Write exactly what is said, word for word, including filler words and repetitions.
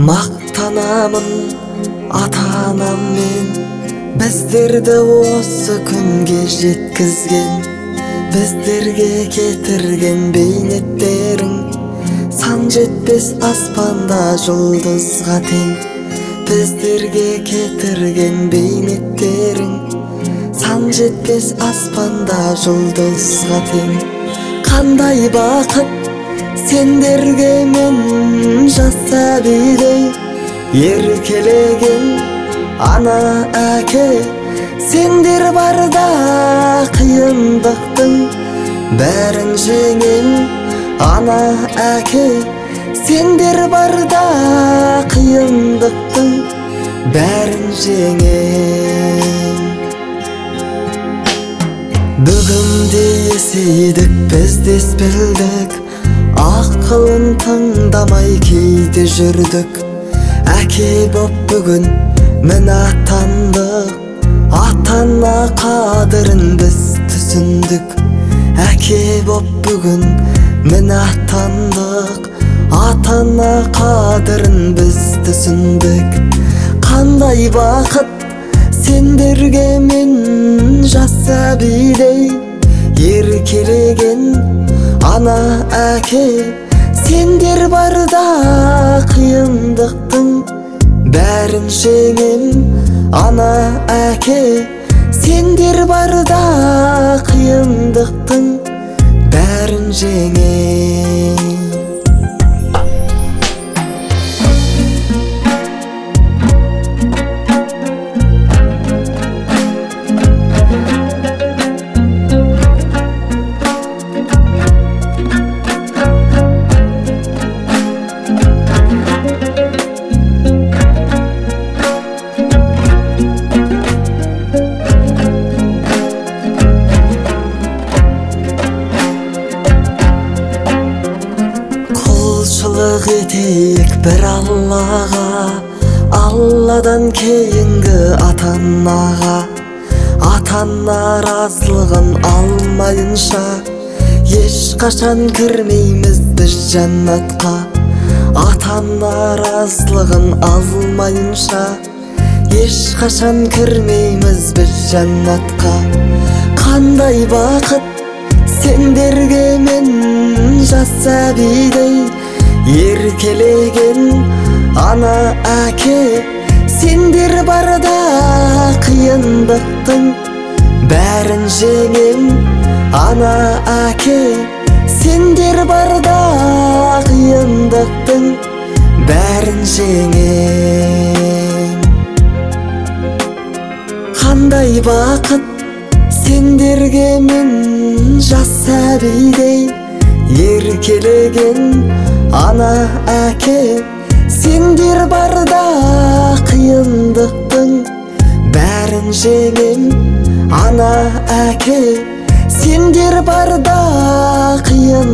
Мақтанамын ата-анам мен, біздерді осы күнге жеткізген, біздерге кетірген бейнеттерің сан жетпес аспанда жұлдызға тең. Біздерге кетірген бейнеттерің сан жетпес аспанда жұлдызға тең. Қандай бақыт сендерге мен жас сәбидей еркелеген ана әке. Сендер барда қиындықтың бәрін жеңем ана әке. Сендер барда қиындықтың бәрін жеңем. Бүгінде есейдік біздес білдік, ақылын тыңдамай кейде жүрдік. Әке боп бүгін міне атандық, ата-ана қадірін біз түсіндік. Әке боп бүгін міне атандық, ата-ана қадірін біз түсіндік. Қандай бақыт сендерге мен жас сәбидей еркелеген ана әке. Сендер барда қиындықтың бәрін жеңем ана әке. Сендер барда қиындықтың бәрін жеңем. Құлшылық етейік бір Аллаға, Алладан кейінгі ата-анаға. Ата-ана разылығын алмайынша ешқашан кірмейміз біз жәннатқа. Ата-ана разылығын алмайынша ешқашан кірмейміз біз жәннатқа. Қандай бақыт сендерге мен жас сәбидей еркелеген ана әке. Сендер барда қиындықтың бәрін жеңем ана әке. Сендер барда қиындықтың бәрін жеңем. Қандай бақыт сендерге мен жас сәбидей еркелеген ана әке. Сендер барда қиындықтың бәрін жеңем ана әке. Сендер барда қиын